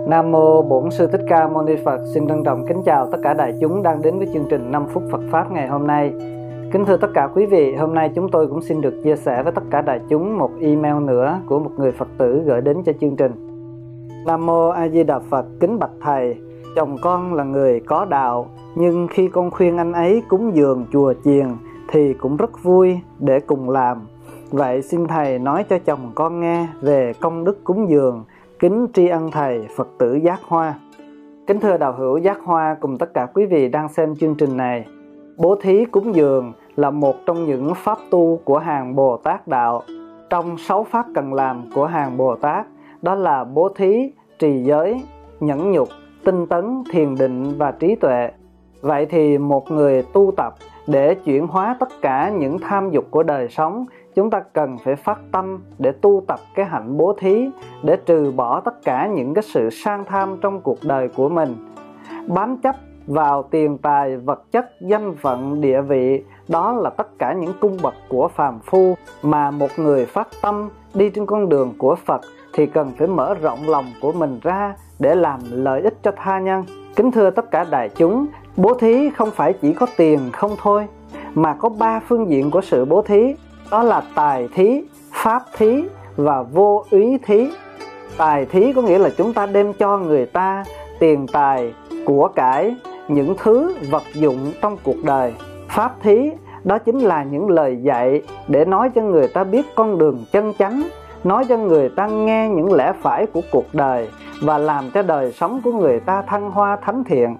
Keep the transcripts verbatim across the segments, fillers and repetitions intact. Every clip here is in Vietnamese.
Nam Mô Bổn Sư Thích Ca Mâu Ni Phật. Xin trân trọng kính chào tất cả đại chúng đang đến với chương trình năm phút Phật Pháp ngày hôm nay. Kính thưa tất cả quý vị, hôm nay chúng tôi cũng xin được chia sẻ với tất cả đại chúng một email nữa của một người Phật tử gửi đến cho chương trình. Nam Mô A Di Đà Phật. Kính bạch Thầy, chồng con là người có đạo, nhưng khi con khuyên anh ấy cúng dường chùa chiền thì cũng rất vui để cùng làm. Vậy xin Thầy nói cho chồng con nghe về công đức cúng dường. Kính tri ân Thầy. Phật tử Giác Hoa. Kính thưa đạo hữu Giác Hoa cùng tất cả quý vị đang xem chương trình này, bố thí cúng dường là một trong những pháp tu của hàng Bồ Tát đạo. Trong sáu pháp cần làm của hàng Bồ Tát, đó là bố thí, trì giới, nhẫn nhục, tinh tấn, thiền định và trí tuệ. Vậy thì một người tu tập để chuyển hóa tất cả những tham dục của đời sống, chúng ta cần phải phát tâm để tu tập cái hạnh bố thí, để trừ bỏ tất cả những cái sự sang tham trong cuộc đời của mình. Bám chấp vào tiền tài, vật chất, danh phận, địa vị, đó là tất cả những cung bậc của phàm phu, mà một người phát tâm đi trên con đường của Phật thì cần phải mở rộng lòng của mình ra để làm lợi ích cho tha nhân. Kính thưa tất cả đại chúng, bố thí không phải chỉ có tiền không thôi, mà có ba phương diện của sự bố thí, đó là tài thí, pháp thí và vô úy thí. Tài thí có nghĩa là chúng ta đem cho người ta tiền tài, của cải, những thứ vật dụng trong cuộc đời. Pháp thí đó chính là những lời dạy để nói cho người ta biết con đường chân chánh, nói cho người ta nghe những lẽ phải của cuộc đời và làm cho đời sống của người ta thăng hoa thánh thiện.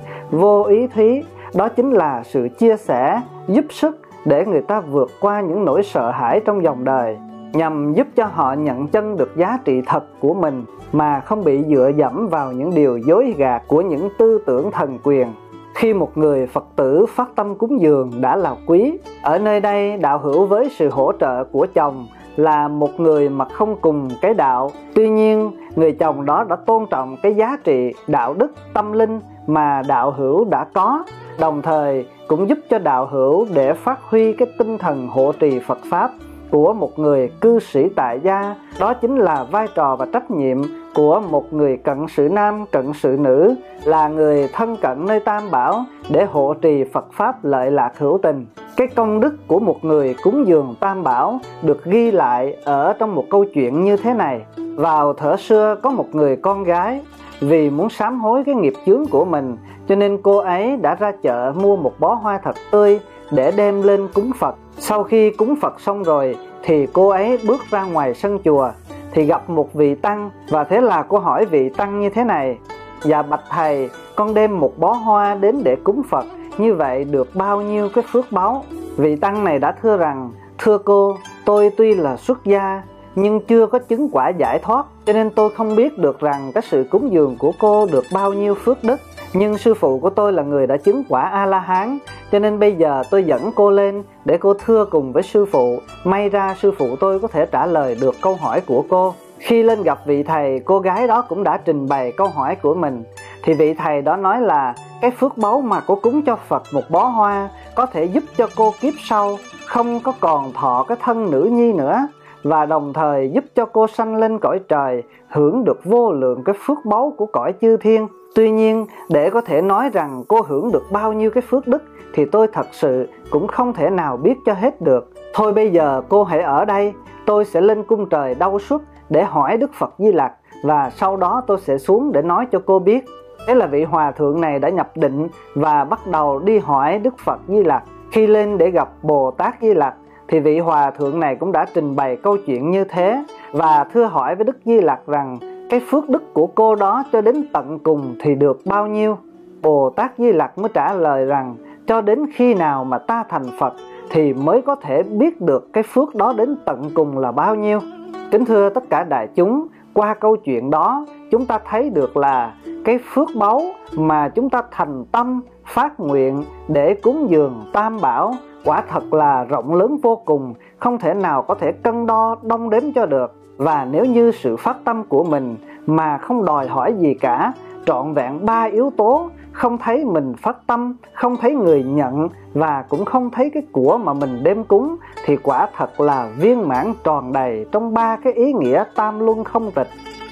Vô ý thí đó chính là sự chia sẻ, giúp sức để người ta vượt qua những nỗi sợ hãi trong dòng đời, nhằm giúp cho họ nhận chân được giá trị thật của mình mà không bị dựa dẫm vào những điều dối gạt của những tư tưởng thần quyền. Khi một người Phật tử phát tâm cúng dường đã là quý. Ở nơi đây đạo hữu với sự hỗ trợ của chồng là một người mà không cùng cái đạo, tuy nhiên người chồng đó đã tôn trọng cái giá trị đạo đức tâm linh mà đạo hữu đã có, đồng thời cũng giúp cho đạo hữu để phát huy cái tinh thần hộ trì Phật Pháp của một người cư sĩ tại gia. Đó chính là vai trò và trách nhiệm của một người cận sự nam, cận sự nữ, là người thân cận nơi Tam Bảo để hộ trì Phật Pháp lợi lạc hữu tình. Cái công đức của một người cúng dường Tam Bảo được ghi lại ở trong một câu chuyện như thế này. Vào thuở xưa có một người con gái, vì muốn sám hối cái nghiệp chướng của mình, cho nên cô ấy đã ra chợ mua một bó hoa thật tươi để đem lên cúng Phật. Sau khi cúng Phật xong rồi thì cô ấy bước ra ngoài sân chùa thì gặp một vị tăng, và thế là cô hỏi vị tăng như thế này: dạ bạch Thầy, con đem một bó hoa đến để cúng Phật, như vậy được bao nhiêu cái phước báu? Vị tăng này đã thưa rằng: thưa cô, tôi tuy là xuất gia nhưng chưa có chứng quả giải thoát, cho nên tôi không biết được rằng cái sự cúng dường của cô được bao nhiêu phước đức. Nhưng sư phụ của tôi là người đã chứng quả A-la-hán, cho nên bây giờ tôi dẫn cô lên để cô thưa cùng với sư phụ. May ra sư phụ tôi có thể trả lời được câu hỏi của cô. Khi lên gặp vị thầy, cô gái đó cũng đã trình bày câu hỏi của mình. Thì vị thầy đó nói là cái phước báu mà cô cúng cho Phật một bó hoa có thể giúp cho cô kiếp sau không có còn thọ cái thân nữ nhi nữa, và đồng thời giúp cho cô sanh lên cõi trời, hưởng được vô lượng cái phước báu của cõi chư thiên. Tuy nhiên, để có thể nói rằng cô hưởng được bao nhiêu cái phước đức thì tôi thật sự cũng không thể nào biết cho hết được. Thôi bây giờ cô hãy ở đây, tôi sẽ lên cung trời Đâu Xuất để hỏi Đức Phật Di Lặc, và sau đó tôi sẽ xuống để nói cho cô biết. Thế là vị hòa thượng này đã nhập định và bắt đầu đi hỏi Đức Phật Di Lặc. Khi lên để gặp Bồ Tát Di Lặc thì vị hòa thượng này cũng đã trình bày câu chuyện như thế, và thưa hỏi với Đức Di Lặc rằng cái phước đức của cô đó cho đến tận cùng thì được bao nhiêu? Bồ Tát Di Lặc mới trả lời rằng cho đến khi nào mà ta thành Phật thì mới có thể biết được cái phước đó đến tận cùng là bao nhiêu. Kính thưa tất cả đại chúng, qua câu chuyện đó chúng ta thấy được là cái phước báu mà chúng ta thành tâm phát nguyện để cúng dường Tam Bảo quả thật là rộng lớn vô cùng, không thể nào có thể cân đo đong đếm cho được. Và nếu như sự phát tâm của mình mà không đòi hỏi gì cả, trọn vẹn ba yếu tố, không thấy mình phát tâm, không thấy người nhận, và cũng không thấy cái của mà mình đem cúng, thì quả thật là viên mãn tròn đầy trong ba cái ý nghĩa tam luân không tịch.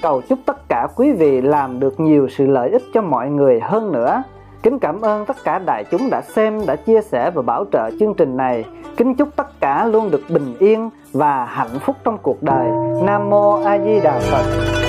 cầu chúc tất cả quý vị làm được nhiều sự lợi ích cho mọi người hơn nữa. Kính cảm ơn tất cả đại chúng đã xem, đã chia sẻ và bảo trợ chương trình này. Kính chúc tất cả luôn được bình yên và hạnh phúc trong cuộc đời. Nam Mô A Di Đà Phật.